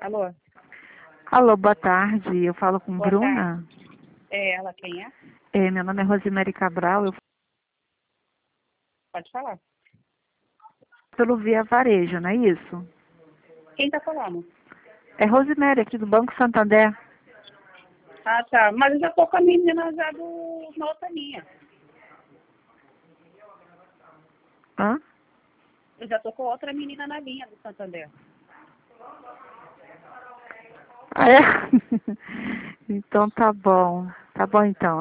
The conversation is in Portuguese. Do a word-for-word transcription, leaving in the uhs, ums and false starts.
Alô? Alô, boa tarde. Eu falo com Boa Bruna. tarde. É ela quem é? É, meu nome é Rosemary Cabral. Eu falo Pode falar. pelo Via Varejo, não é isso? Quem tá falando? É Rosemary, aqui do Banco Santander. Ah, tá. Mas eu já tô com a menina já do, na outra linha. Hã? Eu já tô com outra menina na linha do Santander. Ah, é? Então tá bom. Tá bom então.